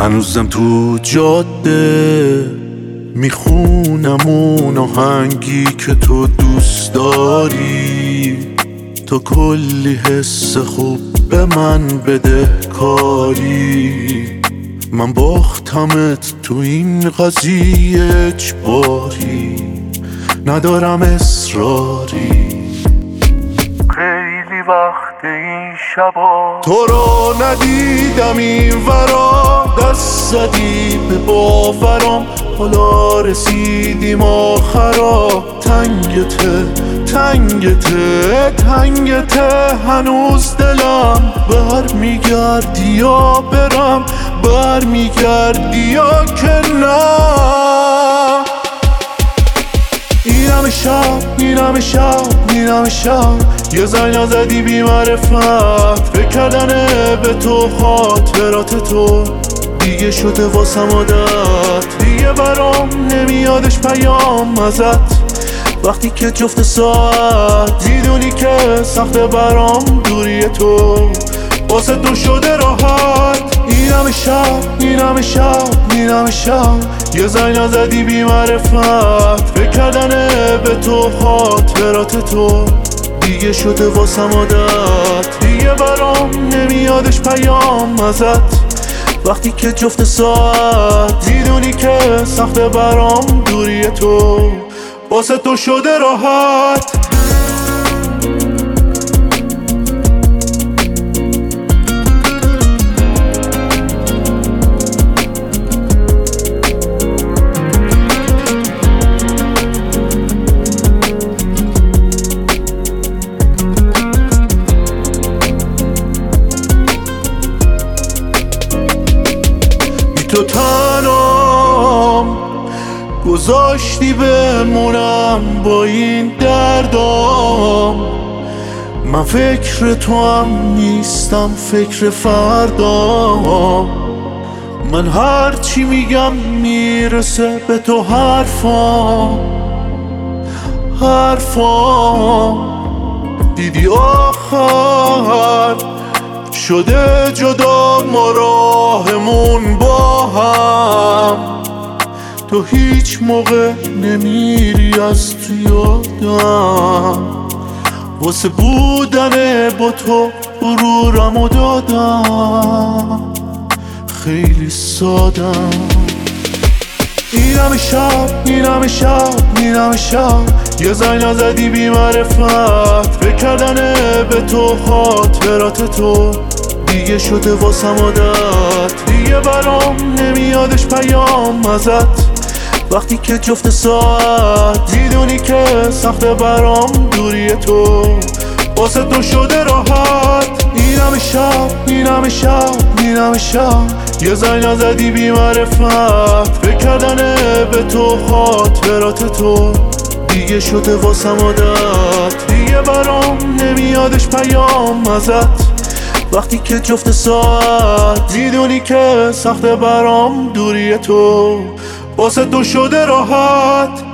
هنوزم تو جاده میخونم اون آهنگی که تو دوست داری. تو کلی حس خوب به من بده کاری. من باختمت تو این قضیه اجباری، ندارم اصراری. خیلی وقت این شبا تو رو ندیدم این ورا، دست زدی به باورم حالا رسیدیم آخرا. تنگته تنگته تنگته هنوز دلم، برمیگردی یا برم، برمیگردی یا که نه. اینم شب اینم شب اینم شب، یه زنگ نزدی بی معرفت. فکر کردنه به تو خاطرات تو دیگه شده واسم عادت. دیگه برام نمیادش پیام ازت وقتی که جفت ساعت. میدونی که سخته برام دوری تو، واسه تو شده راحت. اینم شب اینم شب اینم شب، یه زنگ نزدی بی معرفت. فکر کردنه به تو خاطرات تو دیگه شده واسم عادت. دیگه برام نمیادش پیام ازت وقتی که جفت ساعت. میدونی که سخته برام دوری تو، واسه تو شده راحت. تو تنام گذاشتی بمونم با این دردام. من فکر تو هم نیستم، فکر فردام. من هرچی میگم میرسه به تو حرفام. دیدی آخر شده جدا ما راهمون با هم. تو هیچ موقع نمیری از تو یادم، واسه بودن با تو غرورمو دادم. خیلی سادم. اینم شب اینم شب اینم شب، یه زنگ نزدی بی معرفت. فکر کردنه به تو خاطرات تو دیگه شده واسم عادت. دیگه برام نمیادش پیام ازت وقتی که جفت ساعت. میدونی که سخته برام دوری تو، واسه تو شده راحت. اینم شب اینم شب اینم شب، یه زنگ نزدی بی معرفت. فکر کردنه به تو خاطرات تو دیگه شده واسم عادت. دیگه برام نمیادش پیام ازت وقتی که جفت ساعت. میدونی که سخته برام دوری تو، واسه تو شده راحت.